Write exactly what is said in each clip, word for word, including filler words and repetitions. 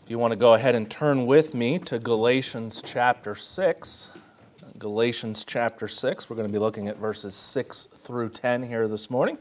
If you want to go ahead and turn with me to Galatians chapter six. Galatians chapter six, we're going to be looking at verses six through ten here this morning.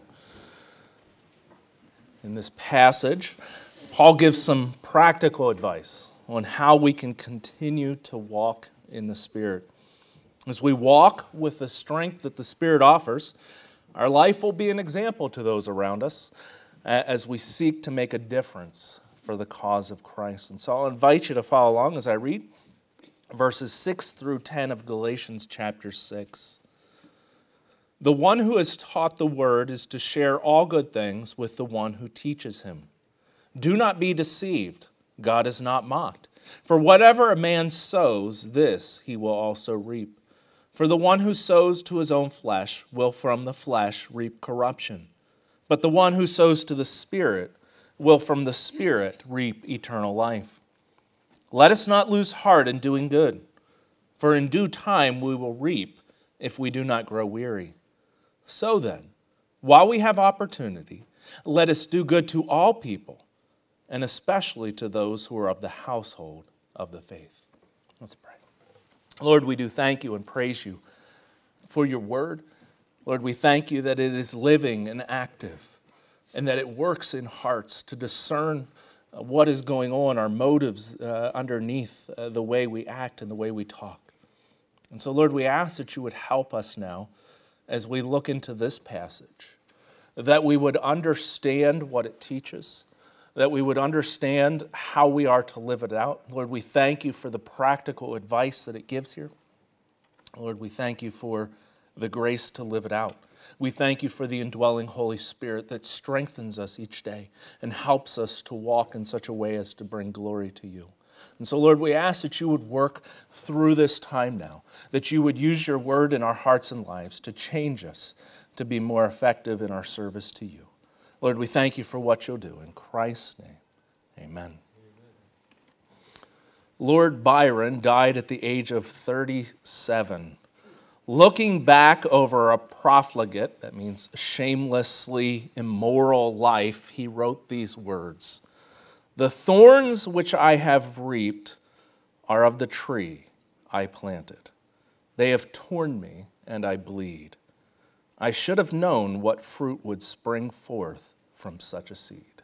In this passage, Paul gives some practical advice on how we can continue to walk in the Spirit. As we walk with the strength that the Spirit offers, our life will be an example to those around us as we seek to make a difference for the cause of Christ. And so I'll invite you to follow along as I read verses six through ten of Galatians chapter six. The one who has taught the word is to share all good things with the one who teaches him. Do not be deceived. God is not mocked. For whatever a man sows, this he will also reap. For the one who sows to his own flesh will from the flesh reap corruption. But the one who sows to the Spirit will from the Spirit reap eternal life. Let us not lose heart in doing good, for in due time we will reap if we do not grow weary. So then, while we have opportunity, let us do good to all people, and especially to those who are of the household of the faith. Let's pray. Lord, we do thank you and praise you for your word. Lord, we thank you that it is living and active, and that it works in hearts to discern what is going on, our motives uh, underneath uh, the way we act and the way we talk. And so, Lord, we ask that you would help us now as we look into this passage, that we would understand what it teaches, that we would understand how we are to live it out. Lord, we thank you for the practical advice that it gives here. Lord, we thank you for the grace to live it out. We thank you for the indwelling Holy Spirit that strengthens us each day and helps us to walk in such a way as to bring glory to you. And so, Lord, we ask that you would work through this time now, that you would use your word in our hearts and lives to change us, to be more effective in our service to you. Lord, we thank you for what you'll do. In Christ's name, amen. Lord Byron died at the age of thirty-seven. Looking back over a profligate, that means shamelessly immoral life, he wrote these words: "The thorns which I have reaped are of the tree I planted. They have torn me, and I bleed. I should have known what fruit would spring forth from such a seed."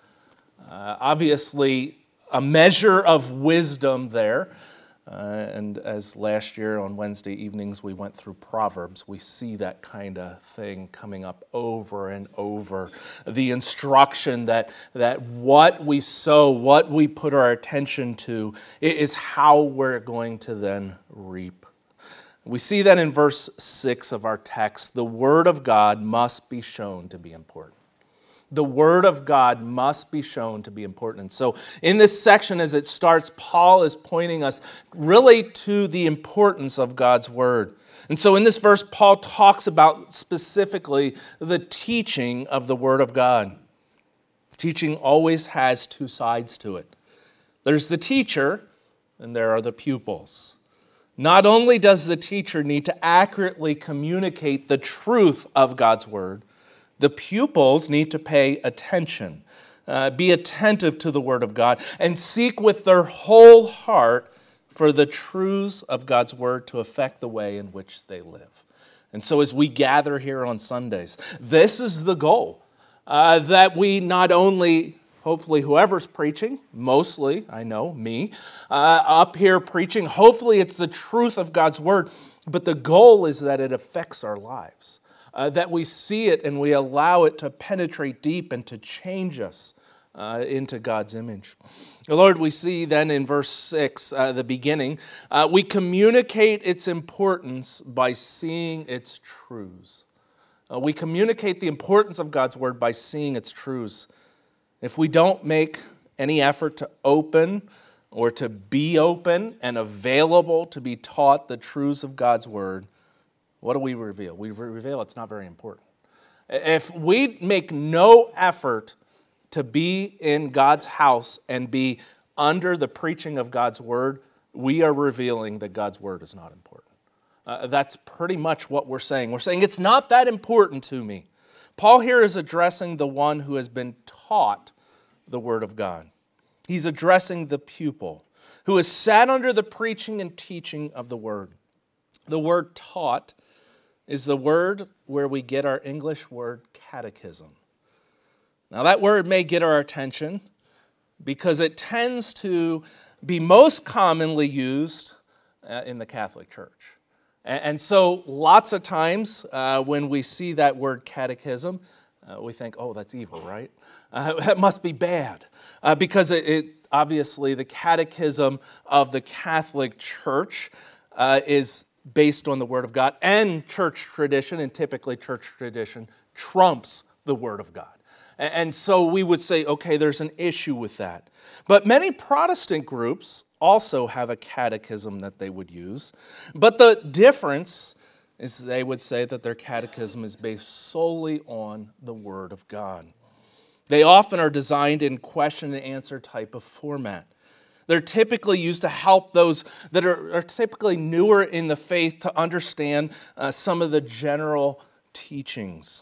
Uh, obviously, a measure of wisdom there. Uh, and as last year on Wednesday evenings we went through Proverbs, we see that kind of thing coming up over and over. The instruction that, that what we sow, what we put our attention to, is how we're going to then reap. We see that in verse six of our text. The Word of God must be shown to be important. The Word of God must be shown to be important. And so in this section as it starts, Paul is pointing us really to the importance of God's Word. And so in this verse, Paul talks about specifically the teaching of the Word of God. Teaching always has two sides to it. There's the teacher, and there are the pupils. Not only does the teacher need to accurately communicate the truth of God's Word, the pupils need to pay attention, uh, be attentive to the Word of God, and seek with their whole heart for the truths of God's Word to affect the way in which they live. And so as we gather here on Sundays, this is the goal, uh, that we not only, hopefully whoever's preaching, mostly, I know, me, uh, up here preaching, hopefully it's the truth of God's Word, but the goal is that it affects our lives. Uh, that we see it and we allow it to penetrate deep and to change us uh, into God's image. Lord, we see then in verse six, uh, the beginning, uh, we communicate its importance by seeing its truths. Uh, we communicate the importance of God's Word by seeing its truths. If we don't make any effort to open or to be open and available to be taught the truths of God's Word, what do we reveal? We reveal it's not very important. If we make no effort to be in God's house and be under the preaching of God's Word, we are revealing that God's Word is not important. Uh, that's pretty much what we're saying. We're saying it's not that important to me. Paul here is addressing the one who has been taught the Word of God. He's addressing the pupil who has sat under the preaching and teaching of the word. The word taught is the word where we get our English word catechism. Now that word may get our attention because it tends to be most commonly used uh, in the Catholic Church. And, and so lots of times uh, when we see that word catechism, uh, we think, oh, that's evil, right? Uh, that must be bad. Uh, because it, it obviously the catechism of the Catholic Church uh, is based on the Word of God, and church tradition, and typically church tradition trumps the Word of God. And so we would say, okay, there's an issue with that. But many Protestant groups also have a catechism that they would use. But the difference is they would say that their catechism is based solely on the Word of God. They often are designed in question and answer type of format. They're typically used to help those that are, are typically newer in the faith to understand uh, some of the general teachings.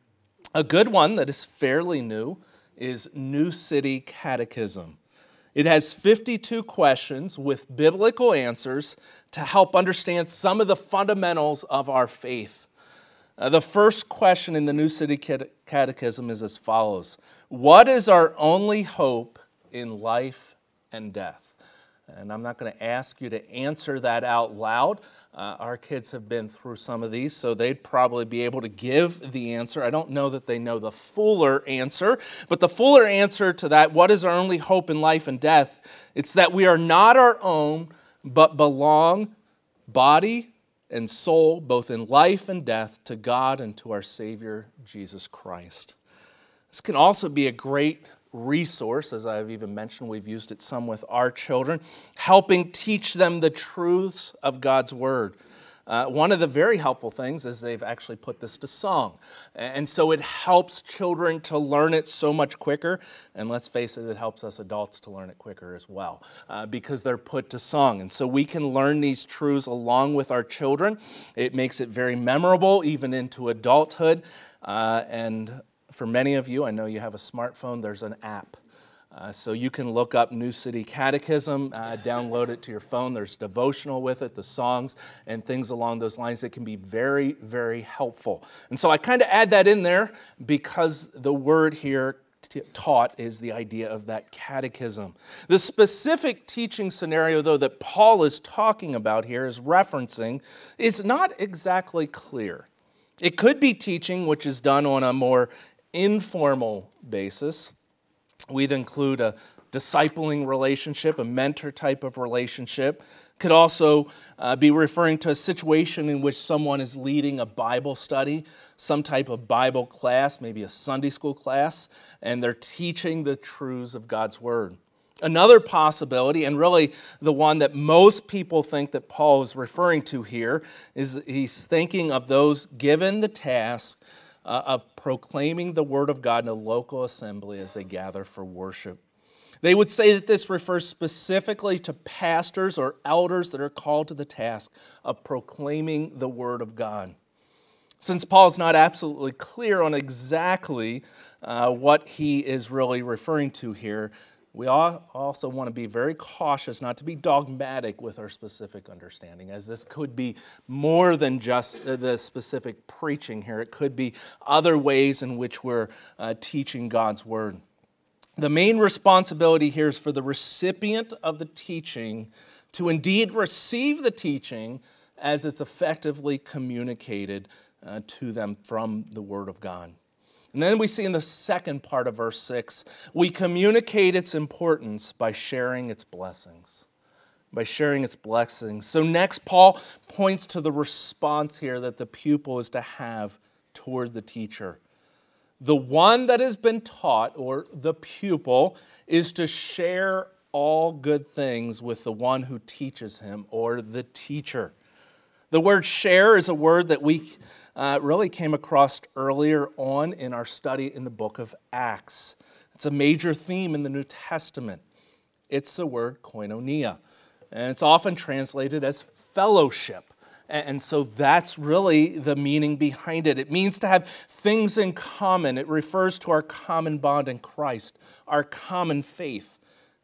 A good one that is fairly new is New City Catechism. It has fifty-two questions with biblical answers to help understand some of the fundamentals of our faith. Uh, the first question in the New City Catechism is as follows: what is our only hope in life and death? And I'm not going to ask you to answer that out loud. Uh, our kids have been through some of these, so they'd probably be able to give the answer. I don't know that they know the fuller answer, but the fuller answer to that, what is our only hope in life and death? It's that we are not our own, but belong, body and soul, both in life and death, to God and to our Savior, Jesus Christ. This can also be a great resource, as I've even mentioned, we've used it some with our children, helping teach them the truths of God's Word. Uh, one of the very helpful things is they've actually put this to song. And so it helps children to learn it so much quicker. And let's face it, it helps us adults to learn it quicker as well, uh, because they're put to song. And so we can learn these truths along with our children. It makes it very memorable, even into adulthood. Uh, and For many of you, I know you have a smartphone, there's an app. Uh, so you can look up New City Catechism, uh, download it to your phone. There's devotional with it, the songs, and things along those lines that can be very, very helpful. And so I kind of add that in there because the word here t- taught is the idea of that catechism. The specific teaching scenario, though, that Paul is talking about here, is referencing, is not exactly clear. It could be teaching which is done on a more informal basis. We'd include a discipling relationship, a mentor type of relationship. Could also uh, be referring to a situation in which someone is leading a Bible study, some type of Bible class, maybe a Sunday school class, and they're teaching the truths of God's Word. Another possibility, and really the one that most people think that Paul is referring to here, is he's thinking of those given the task uh, of proclaiming the Word of God in a local assembly as they gather for worship. They would say that this refers specifically to pastors or elders that are called to the task of proclaiming the Word of God. Since Paul's not absolutely clear on exactly uh, what he is really referring to here, we also want to be very cautious not to be dogmatic with our specific understanding, as this could be more than just the specific preaching here. It could be other ways in which we're uh, teaching God's Word. The main responsibility here is for the recipient of the teaching to indeed receive the teaching as it's effectively communicated uh, to them from the Word of God. And then we see in the second part of verse six, we communicate its importance by sharing its blessings. By sharing its blessings. So next, Paul points to the response here that the pupil is to have toward the teacher. The one that has been taught, or the pupil, is to share all good things with the one who teaches him, or the teacher. The word share is a word that we uh, really came across earlier on in our study in the book of Acts. It's a major theme in the New Testament. It's the word koinonia, and it's often translated as fellowship. And so that's really the meaning behind it. It means to have things in common. It refers to our common bond in Christ, our common faith.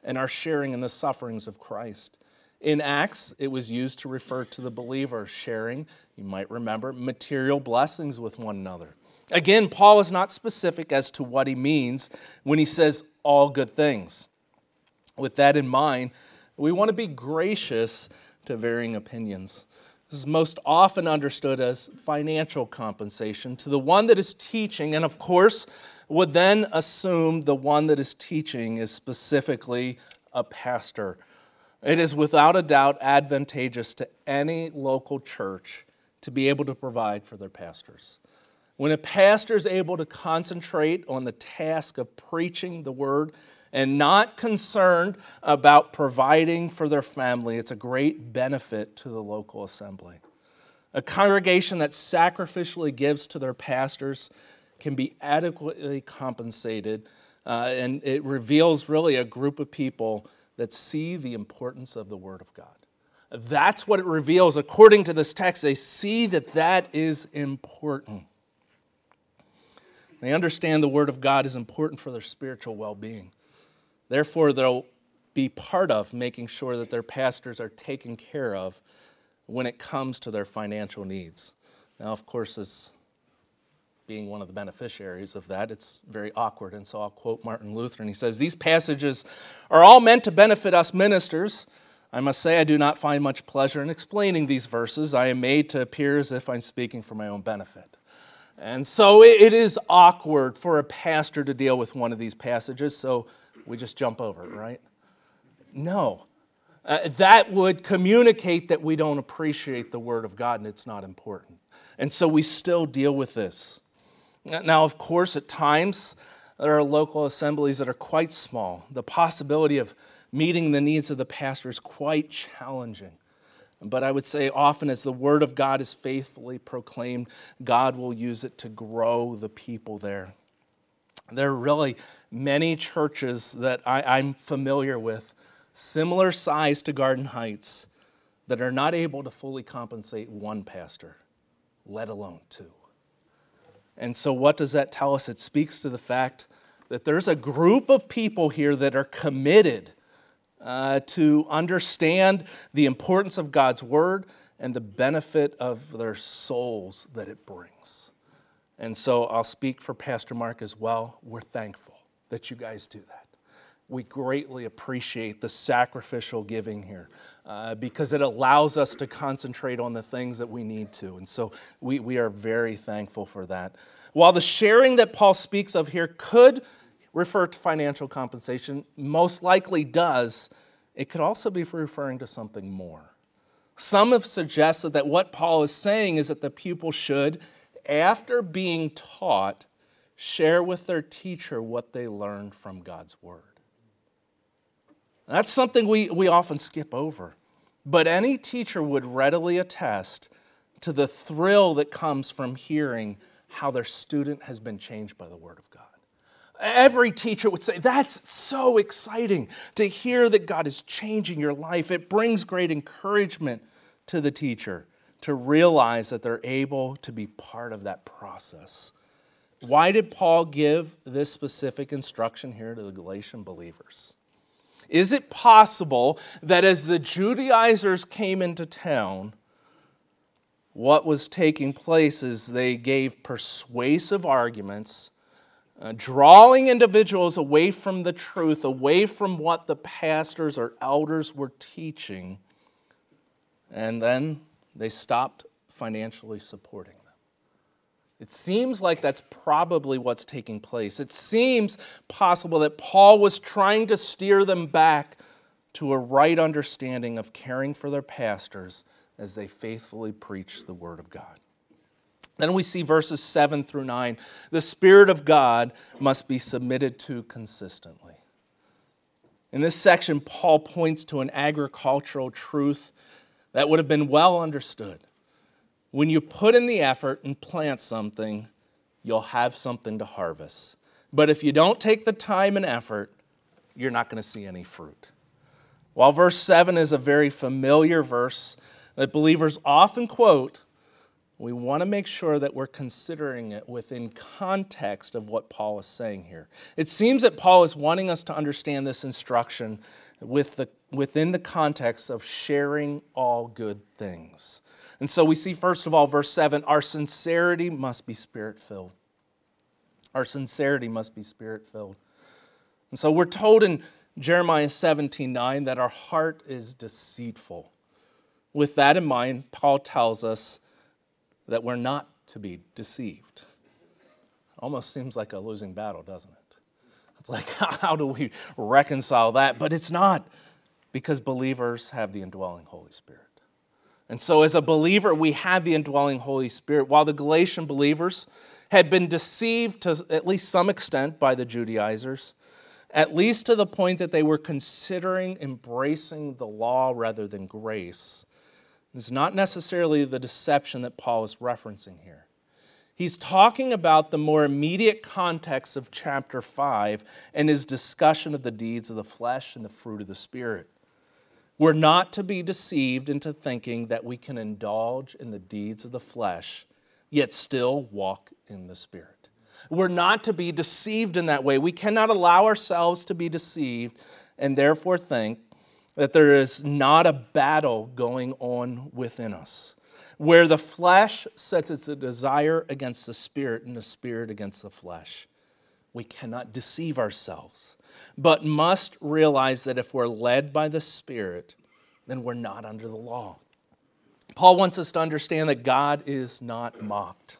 and our sharing in the sufferings of Christ. In Acts, it was used to refer to the believer sharing, you might remember, material blessings with one another. Again, Paul is not specific as to what he means when he says all good things. With that in mind, we want to be gracious to varying opinions. This is most often understood as financial compensation to the one that is teaching, and of course, would then assume the one that is teaching is specifically a pastor. It is without a doubt advantageous to any local church to be able to provide for their pastors. When a pastor is able to concentrate on the task of preaching the word and not concerned about providing for their family, it's a great benefit to the local assembly. A congregation that sacrificially gives to their pastors can be adequately compensated, uh, and it reveals really a group of people that see the importance of the Word of God. That's what it reveals according to this text. They see that that is important. They understand the Word of God is important for their spiritual well-being. Therefore, they'll be part of making sure that their pastors are taken care of when it comes to their financial needs. Now, of course, as being one of the beneficiaries of that, it's very awkward. And so I'll quote Martin Luther, and he says, "These passages are all meant to benefit us ministers. I must say I do not find much pleasure in explaining these verses. I am made to appear as if I'm speaking for my own benefit." And so it is awkward for a pastor to deal with one of these passages, so we just jump over it, right? No. Uh, that would communicate that we don't appreciate the Word of God and it's not important. And so we still deal with this. Now, of course, at times, there are local assemblies that are quite small. The possibility of meeting the needs of the pastor is quite challenging. But I would say often as the Word of God is faithfully proclaimed, God will use it to grow the people there. There are really many churches that I, I'm familiar with, similar size to Garden Heights, that are not able to fully compensate one pastor, let alone two. And so what does that tell us? It speaks to the fact that there's a group of people here that are committed uh, to understand the importance of God's Word and the benefit of their souls that it brings. And so I'll speak for Pastor Mark as well. We're thankful that you guys do that. We greatly appreciate the sacrificial giving here uh, because it allows us to concentrate on the things that we need to. And so we, we are very thankful for that. While the sharing that Paul speaks of here could refer to financial compensation, most likely does, it could also be referring to something more. Some have suggested that what Paul is saying is that the pupil should, after being taught, share with their teacher what they learned from God's Word. That's something we, we often skip over. But any teacher would readily attest to the thrill that comes from hearing how their student has been changed by the Word of God. Every teacher would say, that's so exciting to hear that God is changing your life. It brings great encouragement to the teacher to realize that they're able to be part of that process. Why did Paul give this specific instruction here to the Galatian believers? Is it possible that as the Judaizers came into town, what was taking place is they gave persuasive arguments, uh, drawing individuals away from the truth, away from what the pastors or elders were teaching, and then they stopped financially supporting them? It seems like that's probably what's taking place. It seems possible that Paul was trying to steer them back to a right understanding of caring for their pastors as they faithfully preach the Word of God. Then we see verses seven through nine. The Spirit of God must be submitted to consistently. In this section, Paul points to an agricultural truth that would have been well understood. When you put in the effort and plant something, you'll have something to harvest. But if you don't take the time and effort, you're not going to see any fruit. While verse seven is a very familiar verse that believers often quote, we want to make sure that we're considering it within context of what Paul is saying here. It seems that Paul is wanting us to understand this instruction with the, within the context of sharing all good things. And so we see, first of all, verse seven, our sincerity must be spirit-filled. Our sincerity must be spirit-filled. And so we're told in Jeremiah seventeen nine that our heart is deceitful. With that in mind, Paul tells us that we're not to be deceived. Almost seems like a losing battle, doesn't it? It's like, how do we reconcile that? But it's not, because believers have the indwelling Holy Spirit. And so as a believer, we have the indwelling Holy Spirit. While the Galatian believers had been deceived to at least some extent by the Judaizers, at least to the point that they were considering embracing the law rather than grace, it's not necessarily the deception that Paul is referencing here. He's talking about the more immediate context of chapter five and his discussion of the deeds of the flesh and the fruit of the Spirit. We're not to be deceived into thinking that we can indulge in the deeds of the flesh, yet still walk in the Spirit. We're not to be deceived in that way. We cannot allow ourselves to be deceived and therefore think that there is not a battle going on within us, where the flesh sets its desire against the Spirit and the Spirit against the flesh. We cannot deceive ourselves, but must realize that if we're led by the Spirit, then we're not under the law. Paul wants us to understand that God is not mocked.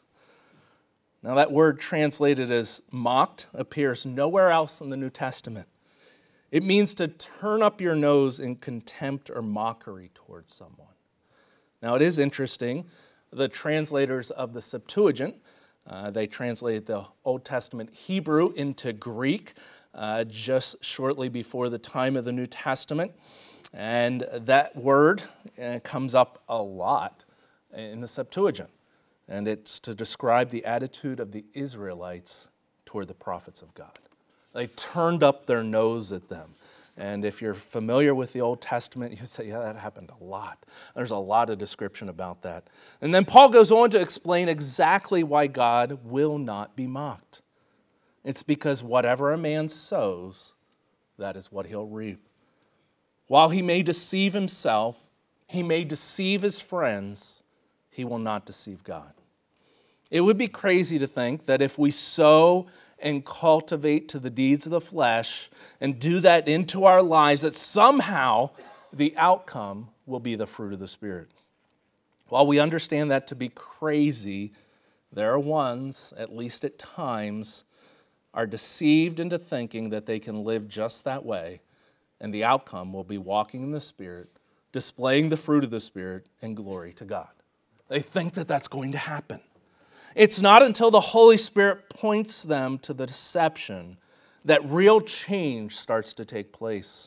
Now, that word translated as mocked appears nowhere else in the New Testament. It means to turn up your nose in contempt or mockery towards someone. Now, it is interesting, the translators of the Septuagint, uh, they translated the Old Testament Hebrew into Greek uh, just shortly before the time of the New Testament. And that word uh, comes up a lot in the Septuagint. And it's to describe the attitude of the Israelites toward the prophets of God. They turned up their nose at them. And if you're familiar with the Old Testament, you say, yeah, that happened a lot. There's a lot of description about that. And then Paul goes on to explain exactly why God will not be mocked. It's because whatever a man sows, that is what he'll reap. While he may deceive himself, he may deceive his friends, he will not deceive God. It would be crazy to think that if we sow and cultivate to the deeds of the flesh and do that into our lives, that somehow the outcome will be the fruit of the Spirit. While we understand that to be crazy, there are ones, at least at times, are deceived into thinking that they can live just that way, and the outcome will be walking in the Spirit, displaying the fruit of the Spirit, and glory to God. They think that that's going to happen. It's not until the Holy Spirit points them to the deception that real change starts to take place.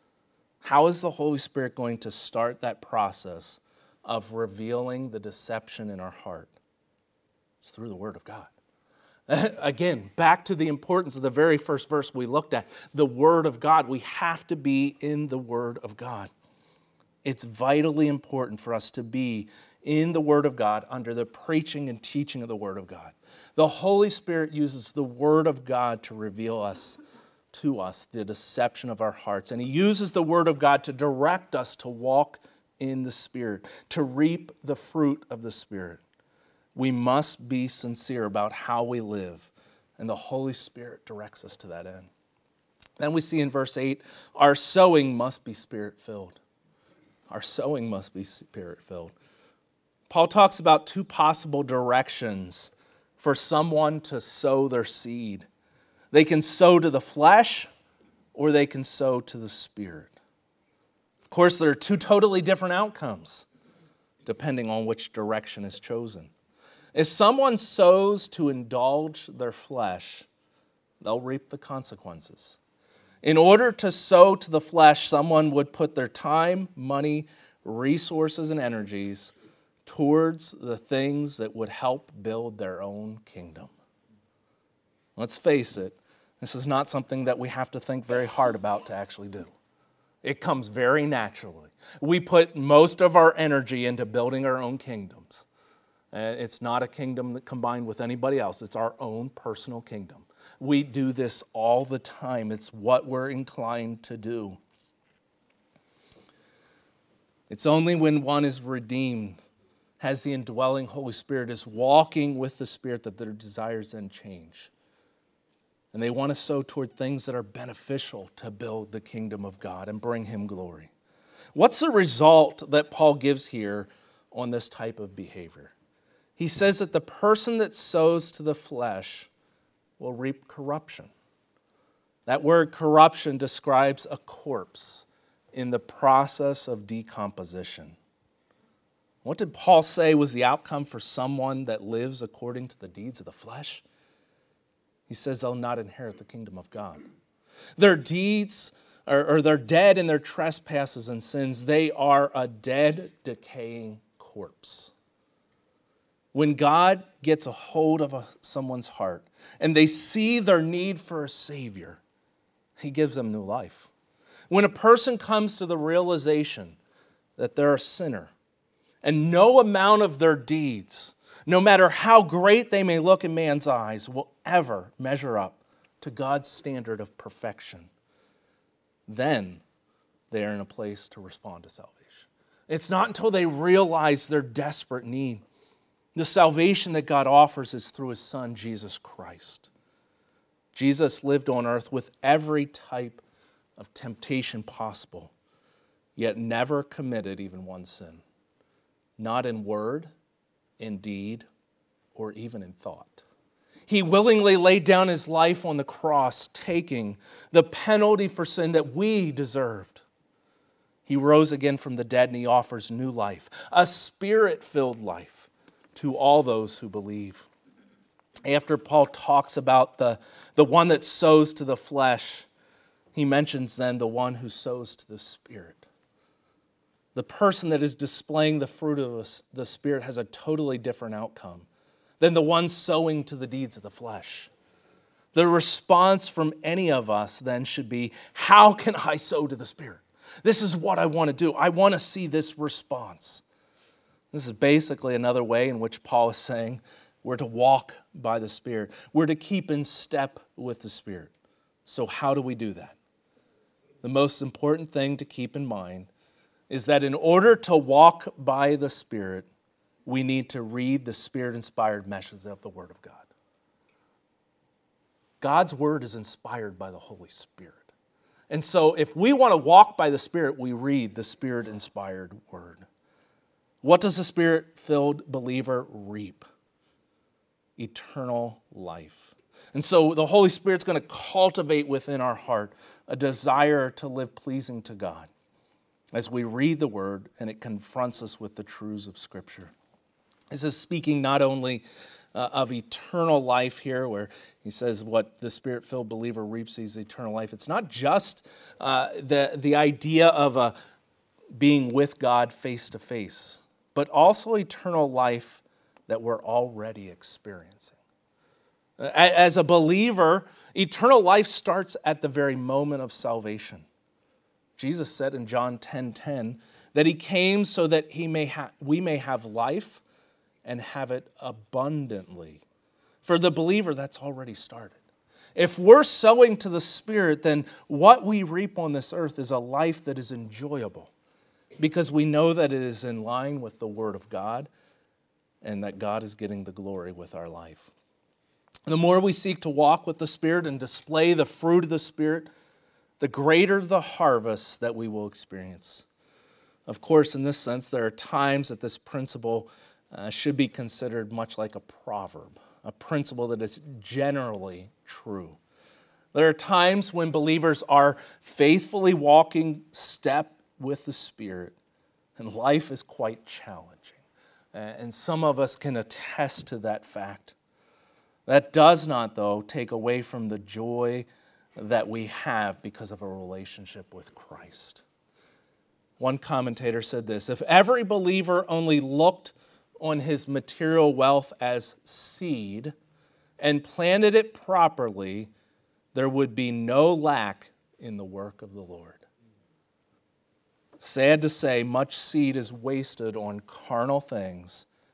How is the Holy Spirit going to start that process of revealing the deception in our heart? It's through the Word of God. Again, back to the importance of the very first verse we looked at, the Word of God. We have to be in the Word of God. It's vitally important for us to be in the Word of God under the preaching and teaching of the Word of God. The Holy Spirit uses the Word of God to reveal us to us the deception of our hearts. And He uses the Word of God to direct us to walk in the Spirit, to reap the fruit of the Spirit. We must be sincere about how we live, and the Holy Spirit directs us to that end. Then we see in verse eight, our sowing must be Spirit-filled. Our sowing must be Spirit-filled. Paul talks about two possible directions for someone to sow their seed. They can sow to the flesh, or they can sow to the Spirit. Of course, there are two totally different outcomes, depending on which direction is chosen. If someone sows to indulge their flesh, they'll reap the consequences. In order to sow to the flesh, someone would put their time, money, resources, and energies towards the things that would help build their own kingdom. Let's face it, this is not something that we have to think very hard about to actually do. It comes very naturally. We put most of our energy into building our own kingdoms. And it's not a kingdom that combined with anybody else. It's our own personal kingdom. We do this all the time. It's what we're inclined to do. It's only when one is redeemed, has the indwelling Holy Spirit, is walking with the Spirit, that their desires then change. And they want to sow toward things that are beneficial to build the kingdom of God and bring Him glory. What's the result that Paul gives here on this type of behavior? He says that the person that sows to the flesh will reap corruption. That word corruption describes a corpse in the process of decomposition. What did Paul say was the outcome for someone that lives according to the deeds of the flesh? He says they'll not inherit the kingdom of God. Their deeds, or, or they're dead in their trespasses and sins. They are a dead, decaying corpse. When God gets a hold of a, someone's heart and they see their need for a Savior, He gives them new life. When a person comes to the realization that they're a sinner and no amount of their deeds, no matter how great they may look in man's eyes, will ever measure up to God's standard of perfection, then they are in a place to respond to salvation. It's not until they realize their desperate need. The salvation that God offers is through His Son, Jesus Christ. Jesus lived on earth with every type of temptation possible, yet never committed even one sin. Not in word, in deed, or even in thought. He willingly laid down His life on the cross, taking the penalty for sin that we deserved. He rose again from the dead, and He offers new life, a Spirit-filled life, to all those who believe. After Paul talks about the, the one that sows to the flesh, he mentions then the one who sows to the Spirit. The person that is displaying the fruit of the Spirit has a totally different outcome than the one sowing to the deeds of the flesh. The response from any of us then should be, how can I sow to the Spirit? This is what I want to do. I want to see this response. This is basically another way in which Paul is saying we're to walk by the Spirit. We're to keep in step with the Spirit. So how do we do that? The most important thing to keep in mind is that in order to walk by the Spirit, we need to read the Spirit-inspired message of the Word of God. God's Word is inspired by the Holy Spirit. And so if we want to walk by the Spirit, we read the Spirit-inspired Word. What does a Spirit-filled believer reap? Eternal life. And so the Holy Spirit's going to cultivate within our heart a desire to live pleasing to God as we read the Word and it confronts us with the truths of Scripture. This is speaking not only uh, of eternal life here, where he says what the Spirit-filled believer reaps is eternal life. It's not just uh, the, the idea of a being with God face to face, but also eternal life that we're already experiencing. As a believer, eternal life starts at the very moment of salvation. Jesus said in John ten ten that He came so that he may ha- we may have life and have it abundantly. For the believer, that's already started. If we're sowing to the Spirit, then what we reap on this earth is a life that is enjoyable, because we know that it is in line with the Word of God and that God is getting the glory with our life. The more we seek to walk with the Spirit and display the fruit of the Spirit, the greater the harvest that we will experience. Of course, in this sense, there are times that this principle uh, should be considered much like a proverb, a principle that is generally true. There are times when believers are faithfully walking step with the Spirit, and life is quite challenging. And some of us can attest to that fact. That does not, though, take away from the joy that we have because of a relationship with Christ. One commentator said this: if every believer only looked on his material wealth as seed and planted it properly, there would be no lack in the work of the Lord. Sad to say, much seed is wasted on carnal things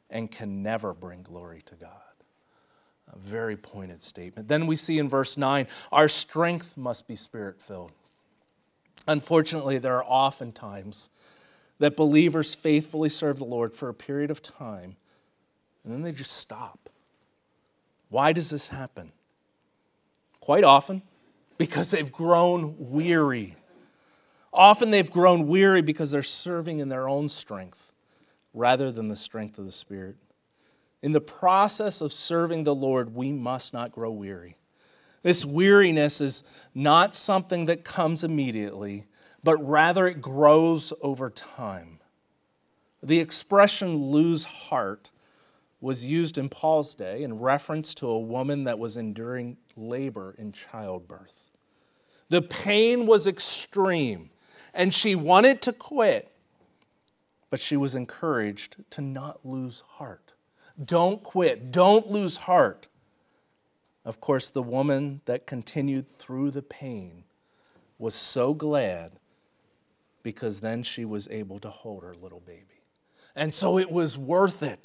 and can never bring glory to God. A very pointed statement. Then we see in verse nine, our strength must be Spirit-filled. Unfortunately, there are often times that believers faithfully serve the Lord for a period of time, and then they just stop. Why does this happen? Quite often, because they've grown weary. Often they've grown weary because they're serving in their own strength rather than the strength of the Spirit. In the process of serving the Lord, we must not grow weary. This weariness is not something that comes immediately, but rather it grows over time. The expression lose heart was used in Paul's day in reference to a woman that was enduring labor in childbirth. The pain was extreme, and she wanted to quit, but she was encouraged to not lose heart. Don't quit. Don't lose heart. Of course, the woman that continued through the pain was so glad because then she was able to hold her little baby. And so it was worth it.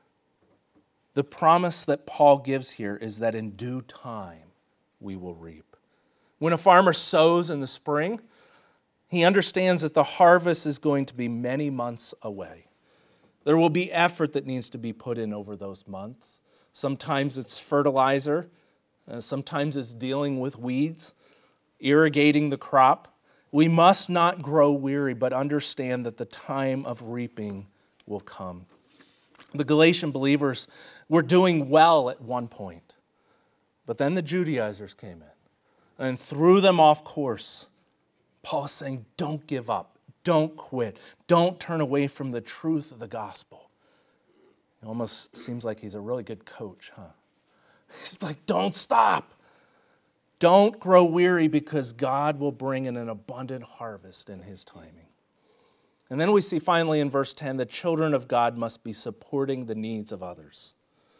The promise that Paul gives here is that in due time we will reap. When a farmer sows in the spring, he understands that the harvest is going to be many months away. There will be effort that needs to be put in over those months. Sometimes it's fertilizer. Uh, sometimes it's dealing with weeds, irrigating the crop. We must not grow weary, but understand that the time of reaping will come. The Galatian believers were doing well at one point, but then the Judaizers came in and threw them off course. Paul is saying, don't give up. Don't quit. Don't turn away from the truth of the gospel. It almost seems like he's a really good coach, huh? He's like, don't stop. Don't grow weary because God will bring in an abundant harvest in his timing. And then we see finally in verse ten, the children of God must be supporting the needs of others.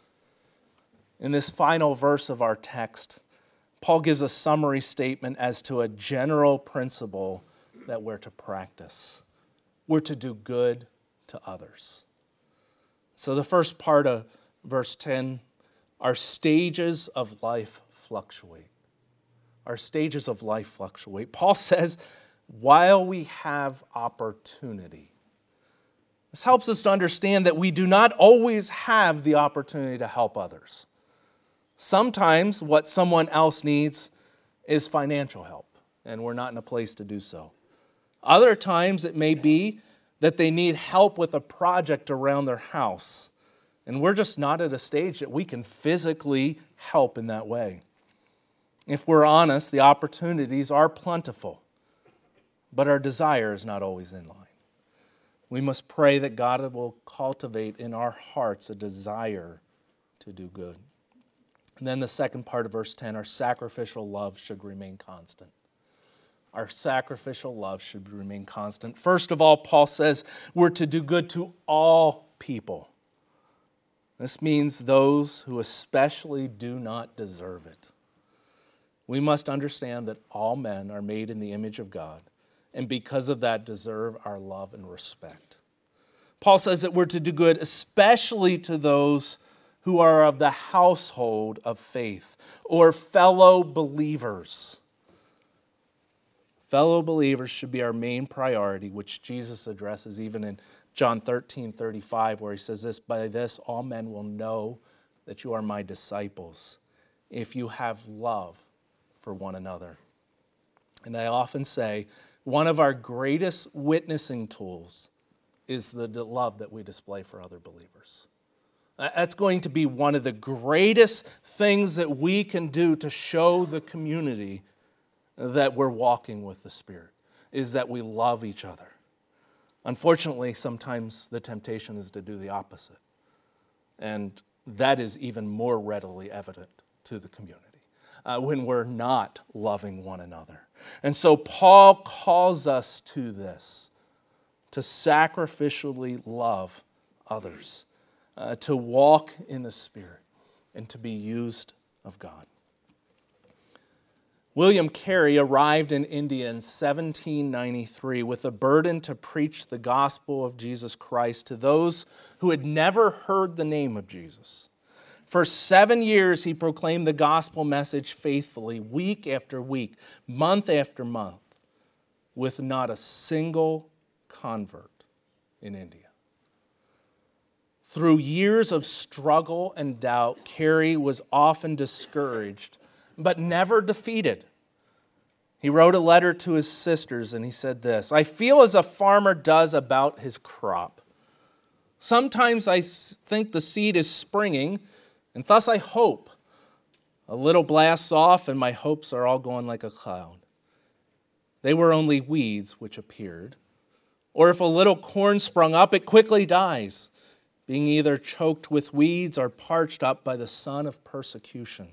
In this final verse of our text, Paul gives a summary statement as to a general principle that we're to practice. We're to do good to others. So the first part of verse ten, our stages of life fluctuate. Our stages of life fluctuate. Paul says, while we have opportunity. This helps us to understand that we do not always have the opportunity to help others. Sometimes what someone else needs is financial help, and we're not in a place to do so. Other times it may be that they need help with a project around their house, and we're just not at a stage that we can physically help in that way. If we're honest, the opportunities are plentiful, but our desire is not always in line. We must pray that God will cultivate in our hearts a desire to do good. And then the second part of verse ten, our sacrificial love should remain constant. Our sacrificial love should remain constant. First of all, Paul says we're to do good to all people. This means those who especially do not deserve it. We must understand that all men are made in the image of God, and because of that deserve our love and respect. Paul says that we're to do good especially to those who are of the household of faith or fellow believers. Fellow believers should be our main priority, which Jesus addresses even in John thirteen thirty-five, where he says this, by this all men will know that you are my disciples, if you have love for one another. And I often say, one of our greatest witnessing tools is the love that we display for other believers. That's going to be one of the greatest things that we can do to show the community that we're walking with the Spirit, is that we love each other. Unfortunately, sometimes the temptation is to do the opposite. And that is even more readily evident to the community uh, when we're not loving one another. And so Paul calls us to this, to sacrificially love others, uh, to walk in the Spirit, and to be used of God. William Carey arrived in India in seventeen ninety-three with a burden to preach the gospel of Jesus Christ to those who had never heard the name of Jesus. For seven years, he proclaimed the gospel message faithfully, week after week, month after month, with not a single convert in India. Through years of struggle and doubt, Carey was often discouraged, but never defeated. He wrote a letter to his sisters and he said this, "I feel as a farmer does about his crop. Sometimes I think the seed is springing, and thus I hope. A little blasts off and my hopes are all gone like a cloud. They were only weeds which appeared. Or if a little corn sprung up, it quickly dies, being either choked with weeds or parched up by the sun of persecution.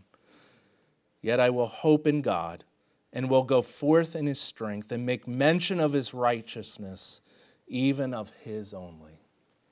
Yet I will hope in God and will go forth in his strength and make mention of his righteousness, even of his only."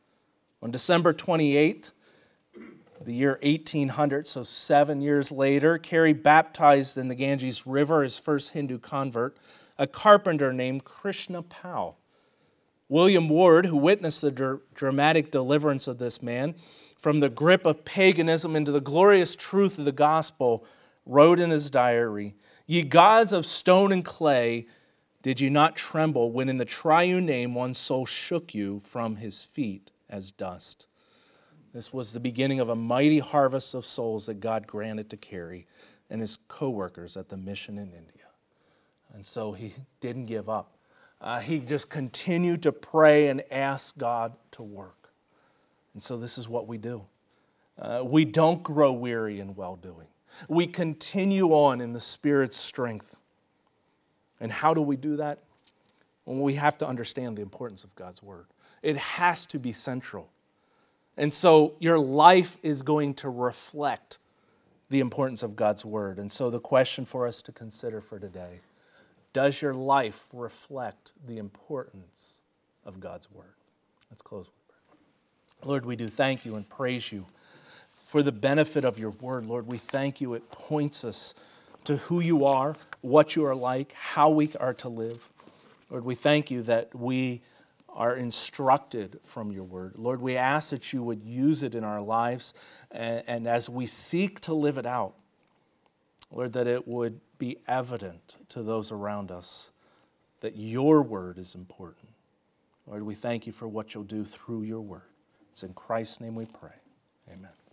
On December twenty-eighth, the year eighteen hundred, so seven years later, Carey baptized in the Ganges River his first Hindu convert, a carpenter named Krishna Pal. William Ward, who witnessed the dr- dramatic deliverance of this man from the grip of paganism into the glorious truth of the gospel, wrote in his diary, "Ye gods of stone and clay, did you not tremble when in the triune name one soul shook you from his feet as dust?" This was the beginning of a mighty harvest of souls that God granted to Carey and his co-workers at the mission in India. And so he didn't give up. Uh, he just continued to pray and ask God to work. And so this is what we do. Uh, we don't grow weary in well-doing. We continue on in the Spirit's strength. And how do we do that? Well, we have to understand the importance of God's Word. It has to be central. And so your life is going to reflect the importance of God's Word. And so the question for us to consider for today, does your life reflect the importance of God's Word? Let's close with prayer. Lord, we do thank you and praise you for the benefit of your Word. Lord, we thank you. It points us to who you are, what you are like, how we are to live. Lord, we thank you that we are instructed from your Word. Lord, we ask that you would use it in our lives, and, and as we seek to live it out, Lord, that it would be evident to those around us that your Word is important. Lord, we thank you for what you'll do through your Word. It's in Christ's name we pray. Amen.